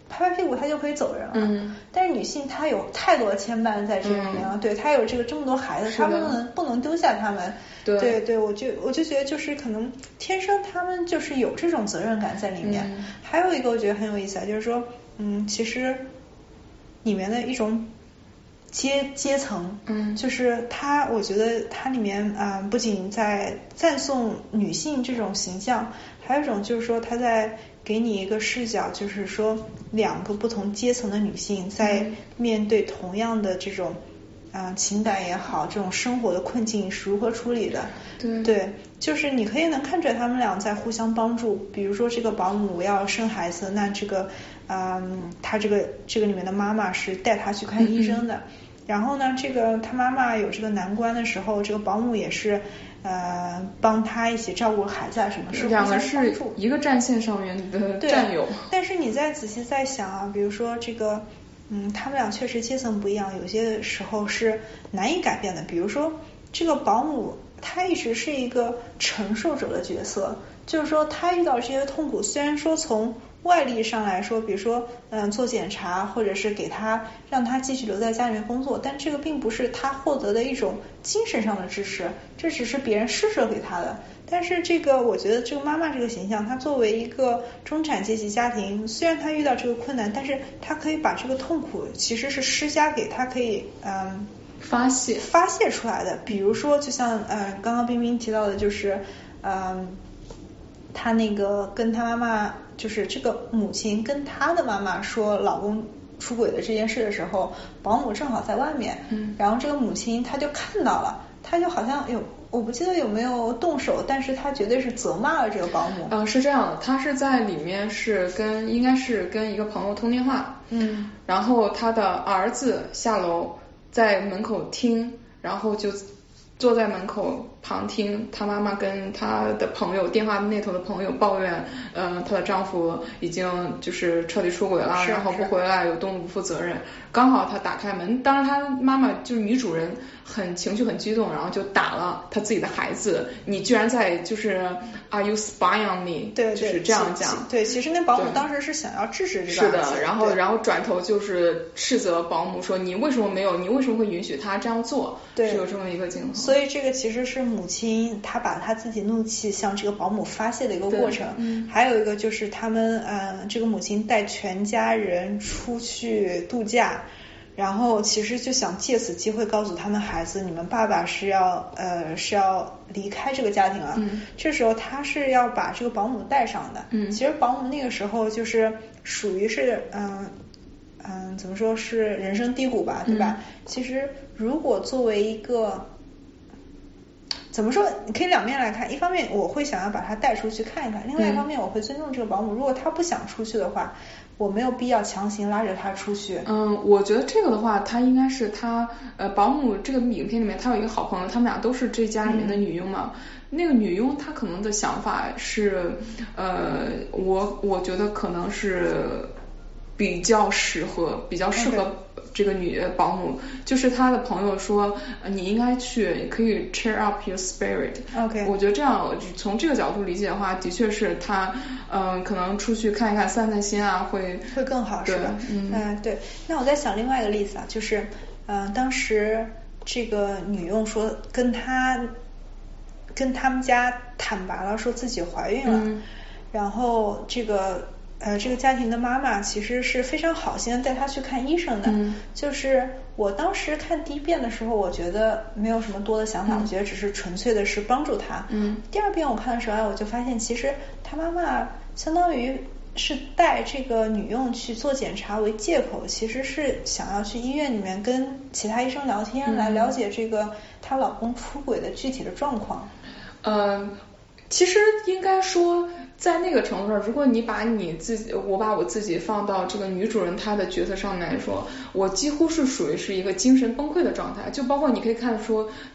拍拍屁股她就可以走人了。但是女性她有太多的牵绊在这里面了，对，她有这么多孩子，她不能丢下他们。对，我就觉得就是可能天生他们就是有这种责任感在里面。还有一个我觉得很有意思啊，就是说其实里面的一种阶层，就是我觉得它里面不仅在赞颂女性这种形象，还有一种就是说它在给你一个视角，就是说两个不同阶层的女性在面对同样的这种情感也好，这种生活的困境是如何处理的。对，就是你可以能看出来他们俩在互相帮助。比如说这个保姆要生孩子，那这个他这个里面的妈妈是带他去看医生的。然后呢，他妈妈有这个难关的时候，这个保姆也是帮他一起照顾孩子啊什么，是两个是一个战线上面的战友。 但是你再仔细再想啊，比如说这个他们俩确实阶层不一样，有些时候是难以改变的。比如说这个保姆她一直是一个承受者的角色，就是说她遇到这些痛苦，虽然说从外力上来说，比如说做检查，或者是让他继续留在家里面工作，但这个并不是他获得的一种精神上的支持，这只是别人施舍给他的。但是我觉得这个妈妈这个形象，她作为一个中产阶级家庭，虽然她遇到这个困难，但是她可以把这个痛苦其实是施加给她，可以发泄出来的。比如说就像刚刚冰冰提到的，就是她那个跟她妈妈，就是这个母亲跟她的妈妈说老公出轨的这件事的时候，保姆正好在外面，然后这个母亲她就看到了，她就好像我不记得有没有动手，但是她绝对是责骂了这个保姆。 是这样的，她是在里面应该是跟一个朋友通电话，然后她的儿子下楼在门口听，然后就坐在门口旁听她妈妈跟她的朋友电话那头的朋友抱怨她的丈夫已经就是彻底出轨了，然后不回来，有多么不负责任。刚好她打开门，当然她妈妈就是女主人情绪很激动，然后就打了她自己的孩子，你居然在就是 Are you spying on me？ 对， 就是这样讲。 对，其实那保姆当时是想要制止这个。 是的，然后转头就是斥责保姆说你为什么会允许他这样做？ 对， 是有这么一个镜头。 所以这个其实是母亲她把她自己怒气向这个保姆发泄的一个过程。还有一个就是他们这个母亲带全家人出去度假，然后其实就想借此机会告诉他们孩子，你们爸爸是要离开这个家庭了。这时候他是要把这个保姆带上的。其实保姆那个时候就是属于是怎么说是人生低谷吧，对吧？其实如果作为一个怎么说，你可以两面来看，一方面我会想要把他带出去看一看，另外一方面我会尊重这个保姆，如果他不想出去的话，我没有必要强行拉着他出去。 我觉得这个的话，他应该是保姆这个影片里面，他有一个好朋友，他们俩都是这家里面的女佣嘛。那个女佣她可能的想法是，我觉得可能是比较适合这个保姆，就是她的朋友说你应该可以 cheer up your spirit。 我觉得这样从这个角度理解的话，的确是她可能出去看一看散散心啊会更好，是吧？对。那我在想另外一个例子啊，就是当时这个女佣说跟他们家坦白了，说自己怀孕了，然后这个家庭的妈妈其实是非常好心的带她去看医生的。就是我当时看第一遍的时候，我觉得没有什么多的想法，我觉得只是纯粹的是帮助她。第二遍我看的时候，我就发现其实她妈妈相当于是带这个女佣去做检查为借口，其实是想要去医院里面跟其他医生聊天，来了解这个她老公出轨的具体的状况。 其实应该说在那个程度上，如果你把我把我自己放到这个女主人她的角色上来说，我几乎是属于是一个精神崩溃的状态，就包括你可以看出她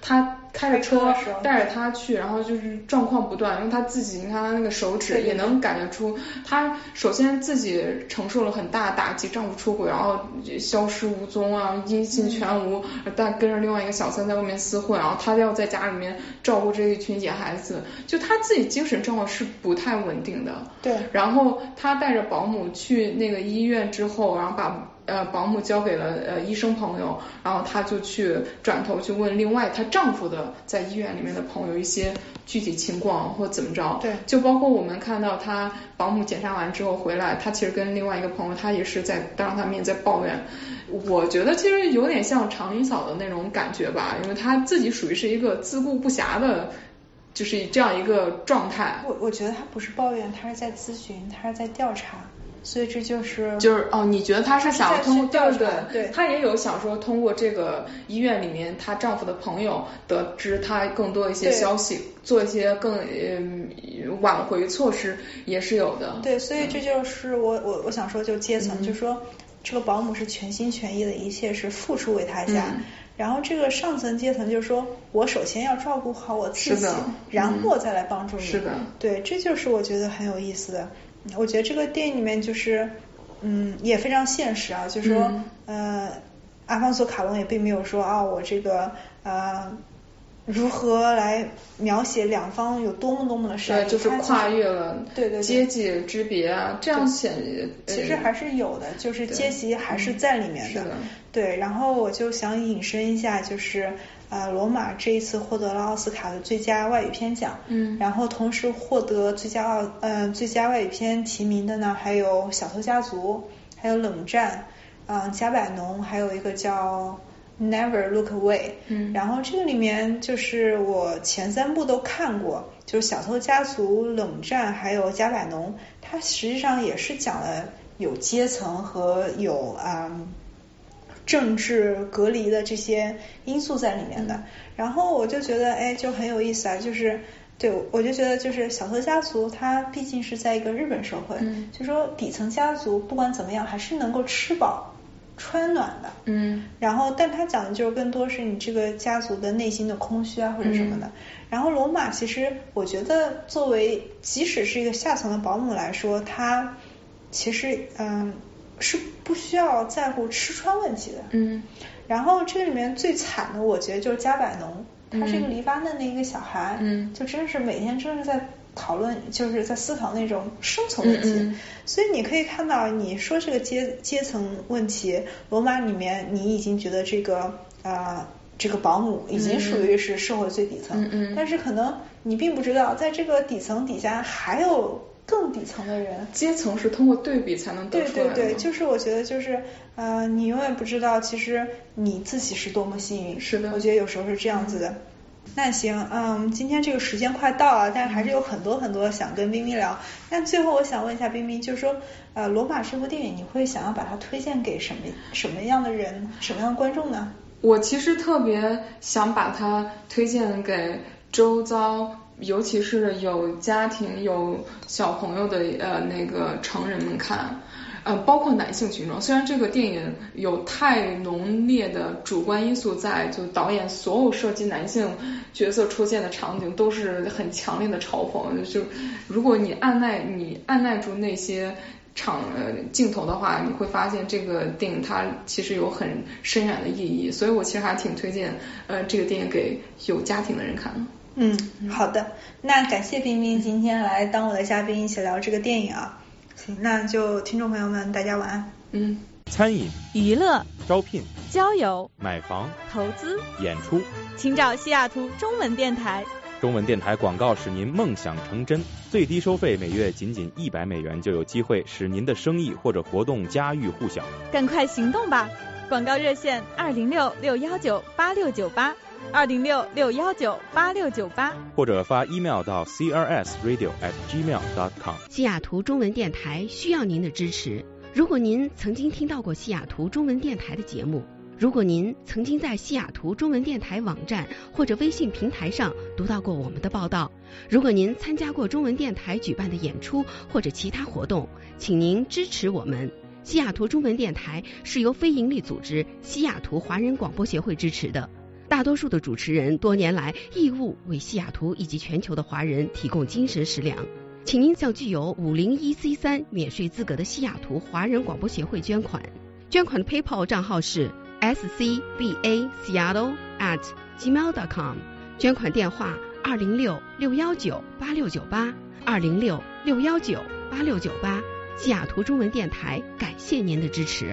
开着车带着他去，然后就是状况不断，因为他自己你看他那个手指也能感觉出，他首先自己承受了很大的打击，丈夫出轨然后消失无踪啊，音信全无，但跟着另外一个小三在外面厮混，然后他要在家里面照顾这一群野孩子，就他自己精神状况是不太稳定的。 对， 然后他带着保姆去那个医院之后，然后把保姆交给了医生朋友，然后她就转头去问另外她丈夫的在医院里面的朋友一些具体情况或怎么着。 对， 就包括我们看到她保姆检查完之后回来，她其实跟另外一个朋友，她也是在当着她面在抱怨。我觉得其实有点像常林嫂的那种感觉吧，因为她自己属于是一个自顾不暇的，就是这样一个状态。 我觉得她不是抱怨，她是在咨询，她是在调查。所以这就是你觉得她是想通过对， 她也有想说通过这个医院里面她丈夫的朋友得知她更多一些消息，做一些更挽回措施也是有的。 对，所以这就是我想说就阶层，就说这个保姆是全心全意的，一切是付出为他家。然后这个上层阶层就是说我首先要照顾好我自己，然后我再来帮助你。 是的， 对，这就是我觉得很有意思的。我觉得这个电影里面就是也非常现实啊，就是说阿方索卡隆也并没有说我这个如何来描写两方有多么的善意， 对，就是跨越了阶级之别啊，这样其实还是有的，就是阶级还是在里面的。对，然后我就想引申一下，就是罗马这一次获得了奥斯卡的最佳外语片奖，然后同时获得最佳外语片提名的呢，还有小偷家族，还有冷战，加百农，还有一个叫Never Look Away。然后这个里面就是我前3部都看过，就是小偷家族、冷战还有加百农，它实际上也是讲了有阶层和有政治隔离的这些因素在里面的。然后我就觉得就很有意思啊，就是对，我就觉得就是小偷家族它毕竟是在一个日本社会，就说底层家族不管怎么样还是能够吃饱穿暖的。然后但他讲的就是更多是你这个家族的内心的空虚啊或者什么的。然后罗马其实我觉得作为即使是一个下层的保姆来说，他其实是不需要在乎吃穿问题的。然后这个里面最惨的我觉得就是加百农，他是一个黎巴嫩的一个小孩，就真是每天真是在讨论，就是在思考那种生存问题。所以你可以看到，你说这个阶层问题，罗马里面你已经觉得这个保姆已经属于是社会最底层，但是可能你并不知道，在这个底层底下还有更底层的人。 阶层是通过对比才能得出来的。 对，就是我觉得就是你永远不知道其实你自己是多么幸运。 是的， 我觉得有时候是这样子的。那行，今天这个时间快到了，但是还是有很多想跟冰冰聊。那最后我想问一下冰冰，就是说罗马这部电影你会想要把它推荐给什么样的人，什么样的观众呢？ 我其实特别想把它推荐给周遭，尤其是有家庭有小朋友的那个成人们看，包括男性群众。虽然这个电影有太浓烈的主观因素在，就导演所有涉及男性角色出现的场景都是很强烈的嘲讽，就如果你按耐住那些镜头的话，你会发现这个电影它其实有很深远的意义，所以我其实还挺推荐这个电影给有家庭的人看的。 好的，那感谢冰冰今天来当我的嘉宾，一起聊这个电影啊。行，那就听众朋友们大家晚安。 餐饮、 娱乐、 招聘、 交友、 买房、 投资、 演出， 请找西雅图中文电台。 中文电台广告使您梦想成真，最低收费每月仅$100就有机会使您的生意或者活动家喻户晓。 赶快行动吧！广告热线206-619-8698，206-619-8698， 或者发 email 到 crsradio@gmail.com。 西雅图中文电台需要您的支持。如果您曾经听到过西雅图中文电台的节目，如果您曾经在西雅图中文电台网站或者微信平台上读到过我们的报道，如果您参加过中文电台举办的演出或者其他活动，请您支持我们。西雅图中文电台是由非营利组织西雅图华人广播协会支持的。 大多数的主持人多年来义务为西雅图以及全球的华人提供精神食粮，请您向具有501C3免税资格的西雅图华人广播协会捐款。捐款的 PayPal 账号是 scbaseattle@gmail.com， 捐款电话206-619-8698 206-619-8698。西雅图中文电台感谢您的支持。